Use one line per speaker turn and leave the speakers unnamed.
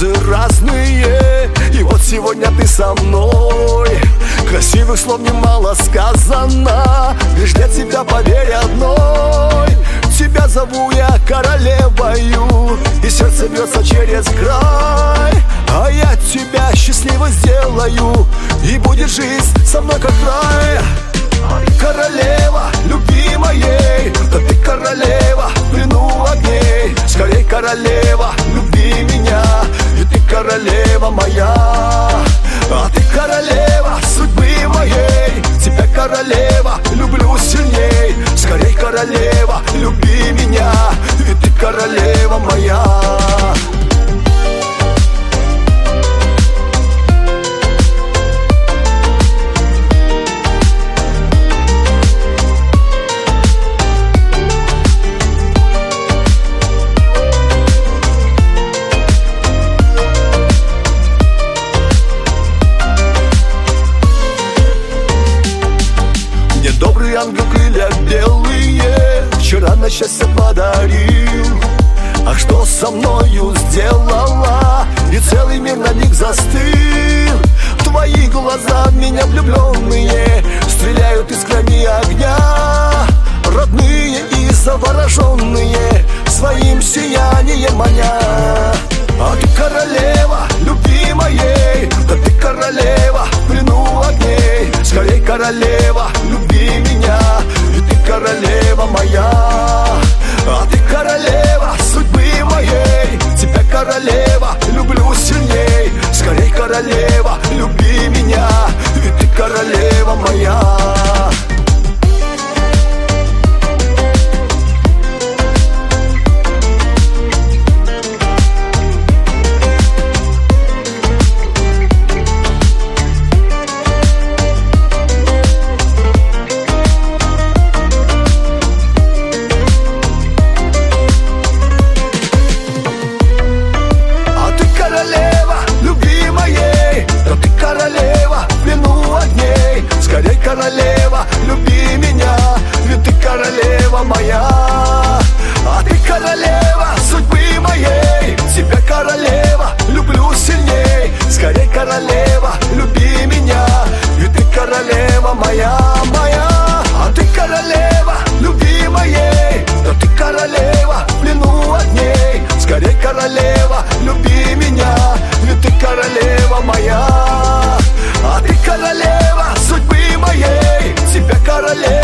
слезы разные, и вот сегодня ты со мной. Красивых слов немало сказано, лишь для тебя, поверь, одной. Тебя зову я королевою, и сердце бьется через край. А я тебя счастливо сделаю, и будет жизнь со мной как рай. Королева любви моей, да ты королева в плену огней. Скорей, королева, люби меня, и ты королева моя. А ты королева судьбы моей, тебя, королева, люблю сильней. Скорей, королева, люби меня, и ты королева моя. Добрый ангел, крылья белые, вчера на счастье подарил. А что со мною сделала, и целый мир на миг застыл. Твои глаза в меня влюбленные стреляют искрами огня. Родные и завороженные своим сиянием маня. А ты королева любви моей, да ты королева в плену огней. Скорей, королева, люби меня, и ты королева моя. А ты королева судьбы моей, тебя, королева, люблю сильней. Скорей, королева, люби меня, и ты королева моя. Королева, люби меня, ведь ты королева моя. А ты королева судьбы моей, тебя, королева, люблю сильней. Скорей, королева, люби меня, ведь ты королева моя, моя. А ты королева любви моей, да ты королева в плену огней. Скорей, королева, люби меня, ведь ты королева моя. А ты королева судьбы моей, тебя, королева.